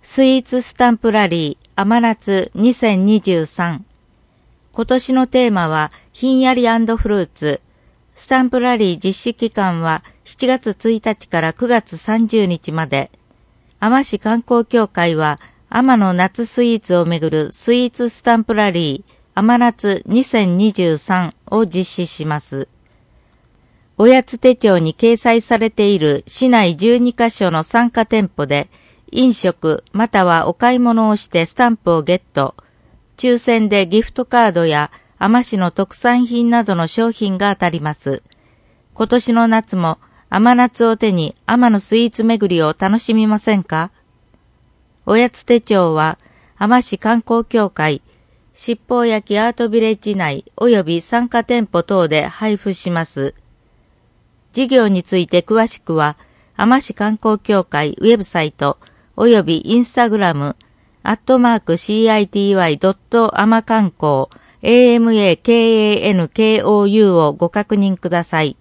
スイーツスタンプラリー甘夏2023。今年のテーマはひんやり&フルーツ。スタンプラリー実施期間は7月1日から9月30日まで。海士観光協会は海の夏スイーツをめぐるスイーツスタンプラリー甘夏2023を実施します。おやつ手帳に掲載されている市内12カ所の参加店舗で飲食またはお買い物をしてスタンプをゲット。抽選でギフトカードや海士の特産品などの商品が当たります。今年の夏も甘夏を手に海のスイーツ巡りを楽しみませんか？おやつ手帳は海士観光協会、七宝焼アートビレッジ内及び参加店舗等で配布します。事業について詳しくは海士観光協会ウェブサイトおよびインスタグラム、@city.ama 観光、AMAKANKOU をご確認ください。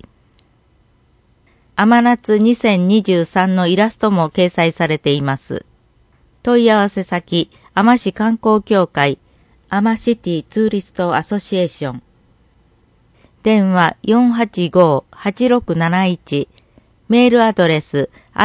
甘夏2023のイラストも掲載されています。問い合わせ先、海士観光協会、海シティツーリストアソシエーション。電話 485-8671。メールアドレス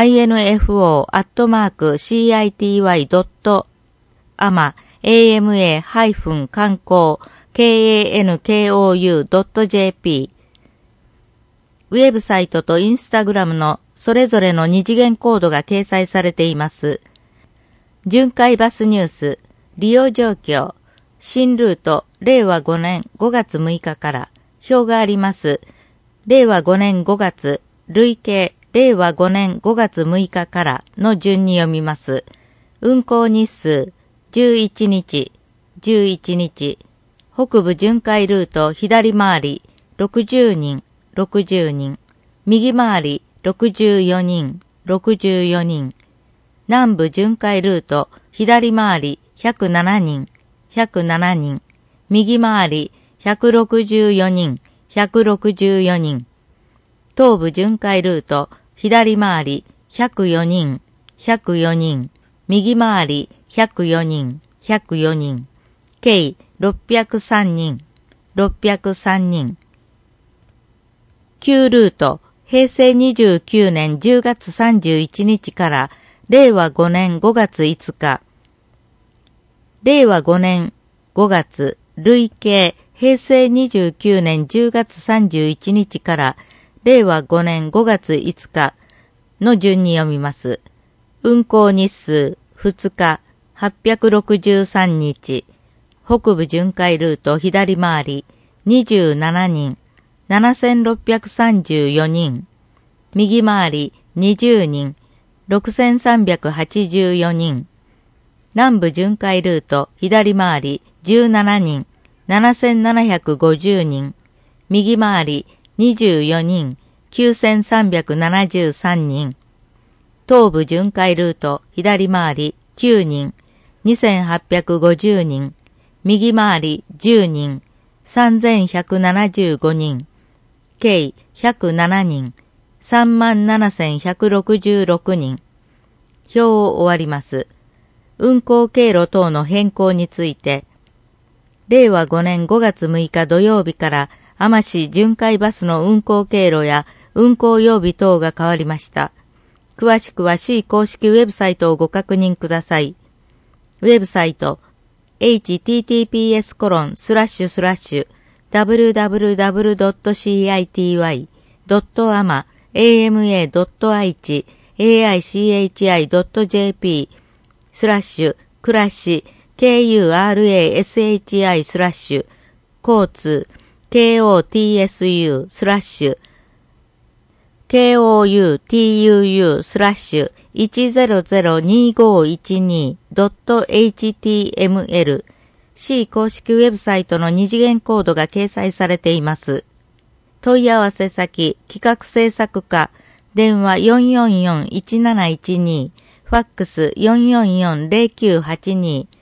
info@ama-観光kankou.jp。ウェブサイトとインスタグラムのそれぞれの二次元コードが掲載されています。巡回バスニュース、利用状況、新ルート、令和5年5月6日から、表があります。令和5年5月、累計、令和5年5月6日からの順に読みます。運行日数、11日、11日。北部巡回ルート左回り、60人、60人。右回り、64人、64人。南部巡回ルート左回り、107人、107人。右回り、164人、164人。東部巡回ルート、左回り、104人、104人。右回り、104人、104人。計、603人、603人。旧ルート、平成29年10月31日から、令和5年5月5日。令和5年5月、累計、平成29年10月31日から、令和5年5月5日の順に読みます。運行日数2日863日。北部巡回ルート左回り27人7634人。右回り20人6384人。南部巡回ルート左回り17人7750人。右回り24人9373人。東部巡回ルート左回り9人2850人。右回り10人3175人。計107人37166人。表を終わります。運行経路等の変更について、令和5年5月6日土曜日から海士巡回バスの運行経路や運行曜日等が変わりました。詳しくは C 公式ウェブサイトをご確認ください。ウェブサイト https://www.city.ama.aichi.jp/crash/KURASHI/ 交通KOTSU/KOU/1002512.html C 公式ウェブサイトの二次元コードが掲載されています。問い合わせ先、企画制作課、電話 444-1712、ファックス 444-0982、